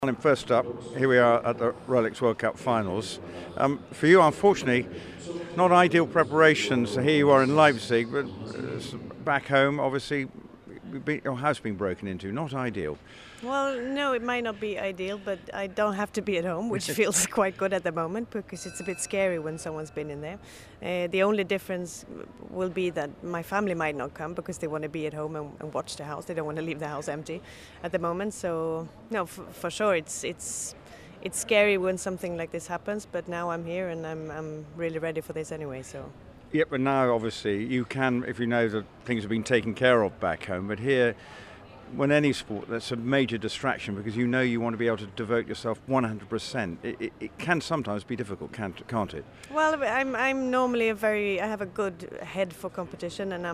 And first up, here we are at the Rolex World Cup finals. For you, unfortunately, not ideal preparations. Here you are in Leipzig, but back home, obviously, your house being broken into. Not ideal. Well, no, it might not be ideal, but I don't have to be at home, which feels quite good at the moment because it's a bit scary when someone's been in there. The only difference will be that my family might not come because they want to be at home and watch the house. They don't want to leave the house empty at the moment. So, no, for sure, it's scary when something like this happens. But now I'm here and I'm really ready for this anyway. So. Yep, but now obviously you can, if you know that things have been taken care of back home. But here, when any sport, that's a major distraction because you know you want to be able to devote yourself 100%. It can sometimes be difficult, can't it? Well, I'm normally I have a good head for competition, and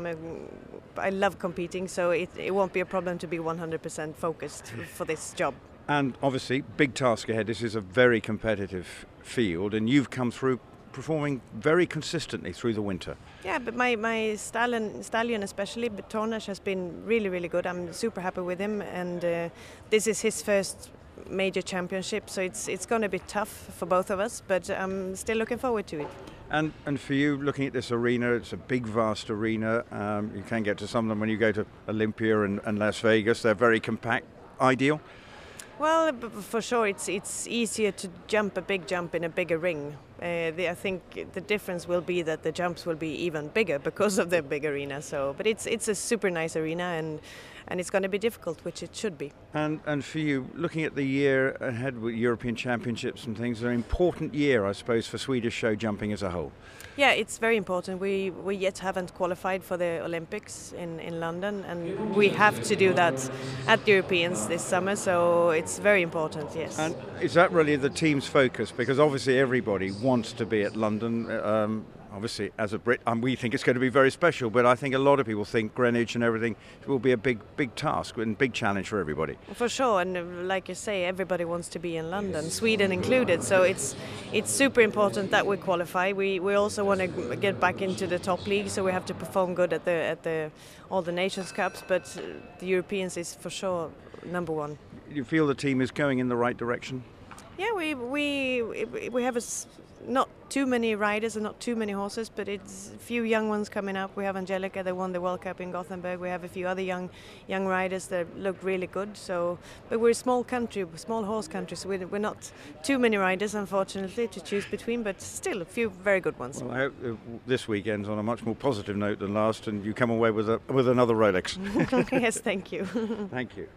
I love competing, so it won't be a problem to be 100% focused for this job. And obviously, big task ahead. This is a very competitive field, and you've come through performing very consistently through the winter. Yeah, but my stallion especially, but Tornaj has been really, really good. I'm super happy with him, and this is his first major championship, so it's going to be tough for both of us, but I'm still looking forward to it. And for you, looking at this arena, it's a big, vast arena. You can get to some of them when you go to Olympia and Las Vegas. They're very compact, ideal. Well, for sure, it's easier to jump a big jump in a bigger ring. I think the difference will be that the jumps will be even bigger because of the big arena. So, but it's a super nice arena, and it's going to be difficult, which it should be. And for you, looking at the year ahead with European Championships and things, an important year, I suppose, for Swedish show jumping as a whole. Yeah, it's very important. We yet haven't qualified for the Olympics in London, and we have to do that at the Europeans this summer, so it's very important, yes. And is that really the team's focus? Because obviously everybody wants to be at London. Obviously, as a Brit, we think it's going to be very special, but I think a lot of people think Greenwich and everything will be a big task and big challenge for everybody. For sure, and like you say, everybody wants to be in London, Sweden included, so it's super important that we qualify. We also want to get back into the top league, so we have to perform good at all the Nations Cups, but the Europeans is for sure number one. You feel the team is going in the right direction? Yeah, we have not too many riders and not too many horses, but it's a few young ones coming up. We have Angelica that won the World Cup in Gothenburg. We have a few other young riders that look really good. So, but we're a small country, small horse country, so we're not too many riders, unfortunately, to choose between. But still, a few very good ones. Well, I hope this weekend's on a much more positive note than last, and you come away with another Rolex. Yes, thank you. Thank you.